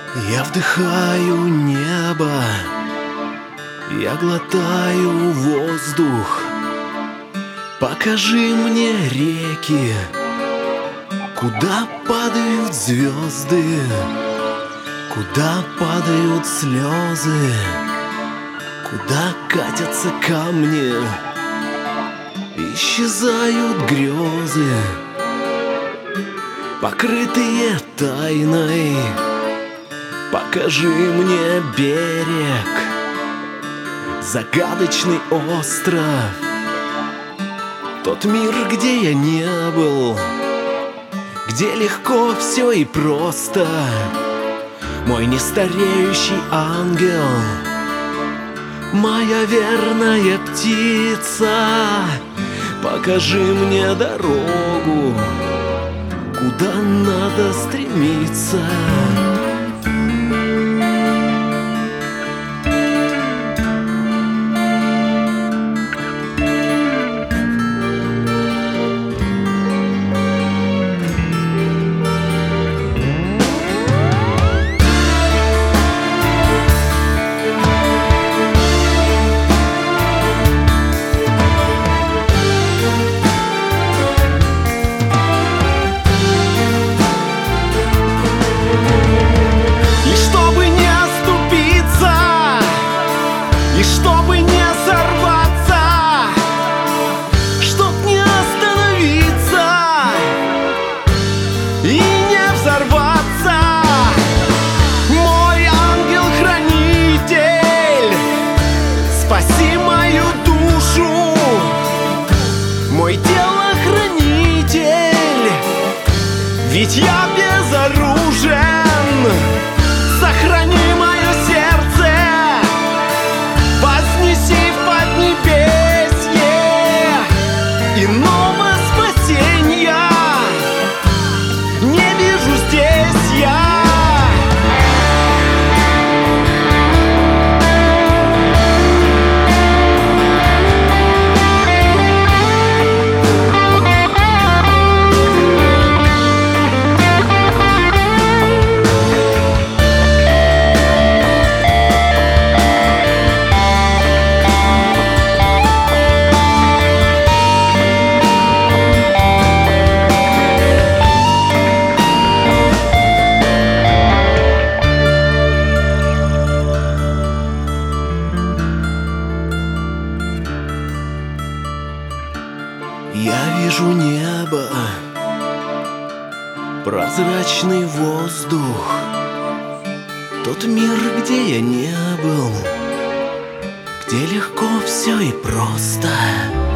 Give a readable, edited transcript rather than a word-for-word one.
Я вдыхаю небо, я глотаю воздух. Покажи мне реки, куда падают звезды, куда падают слезы, куда катятся камни, исчезают грезы, покрытые тайной. Покажи мне берег, загадочный остров, тот мир, где я не был, где легко все и просто. Мой нестареющий ангел, моя верная птица, покажи мне дорогу, куда надо стремиться. И чтобы не сорваться, чтоб не остановиться и не взорваться, мой ангел-хранитель, спаси мою душу, мой телохранитель, ведь я безоружен. Сохрани мое сердце, вознеси в поднебесье, иного спасения не вижу здесь я. Я вижу небо, прозрачный воздух, тот мир, где я не был, где легко все и просто.